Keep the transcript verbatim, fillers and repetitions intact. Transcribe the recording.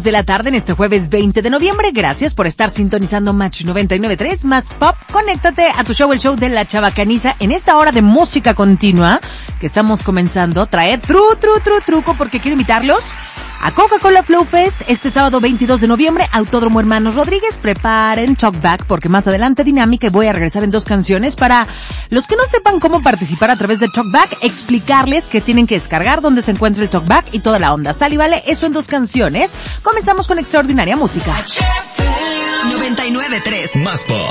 de la tarde en este jueves veinte de noviembre. Gracias por estar sintonizando Match noventa y nueve punto tres más Pop. Conéctate a tu show, el show de la Chabacaniza, en esta hora de música continua que estamos comenzando. Trae tru, tru, tru, truco, porque quiero invitarlos a Coca-Cola Flow Fest este sábado veintidós de noviembre, Autódromo Hermanos Rodríguez. Preparen Talkback porque más adelante dinámica y voy a regresar en dos canciones. Para los que no sepan cómo participar a través de Talkback, explicarles que tienen que descargar, dónde se encuentra el Talkback y toda la onda. ¿Sale y vale? Eso en dos canciones. Comenzamos con extraordinaria música. noventa y nueve punto tres Más Pop.